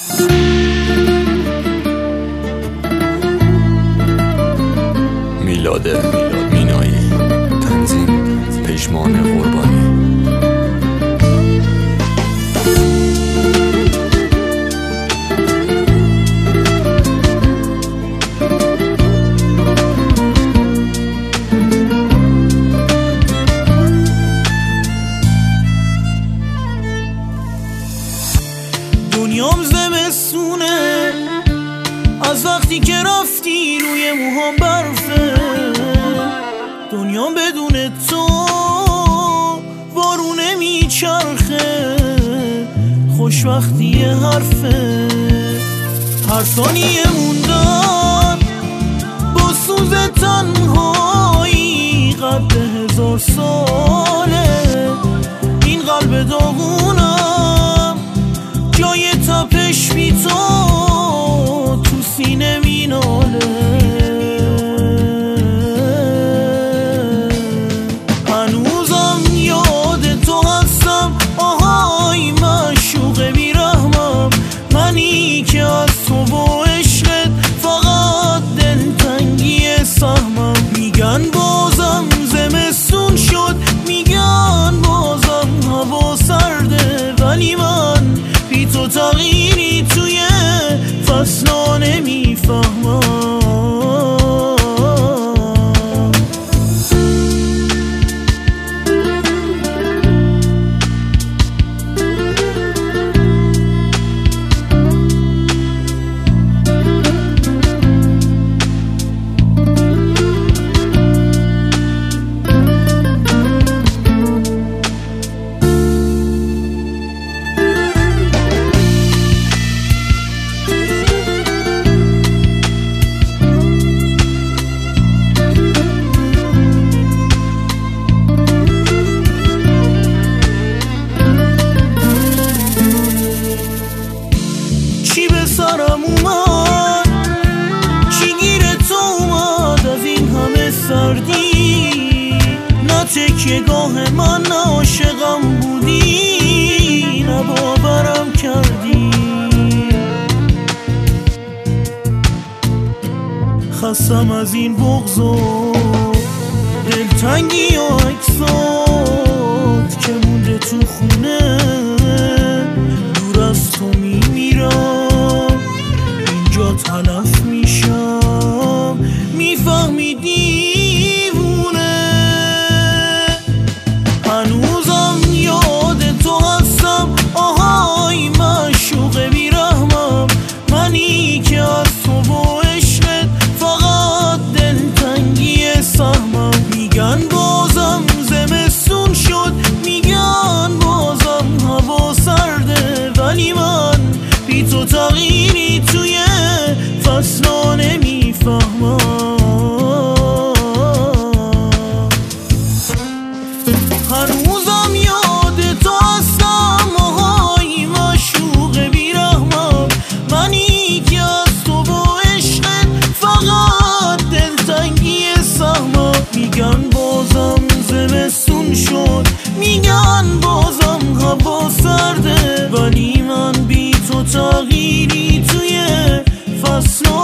میلاد مینایی، تنظیم پژمان قربانی. دنیام زمستونه، از وقتی که رفتی روی موهام برفه. دنیام بدون تو وارونه میچرخه، خوشبختی حرفه. هر ثانیه موندن با سوز تنهایی، قد 1000 ساله این قلب داغونم، جای تپش بی تو سینه میناله. هنوزم یاد تو هستم، آهای معشوق بیرحمم، منی که از تو و عشقت فقط دلتنگی سهمم. میگن بازم زمستون شد، میگن بازم هوا سرده، ولی من بی تو تغییری توی فصلا نمیفهمم. چی به سرم اومد، چی گیر تو اومد از این همه سردی؟ نه تکیه‌گاه من، نه عاشقم بودی، نه باورم کردی. خستم از این بغض و دلتنگی و عکسات که مونده تو خونه. دور از تو میمیرم، اینجا تلف میشم، میفهمی دیوونه. هنوزم یاد تو هستم، آهای معشوق بیرحمم، منی که از تو و عشقت فقط دلتنگی سهمم. میگن بازم زمستون شد، میگن بازم هوا سرده، ولی من بی تو تغییری توی فصلا نمیفهمم. هنوزم یاد تو هستم، آهای معشوق بیرحمم، منی که از تو و عشقت فقط دلتنگی سهمم. میگن بازم زمستون شد، میگن بازم هوا سرده، ولی من بی تو تغییری توی فصل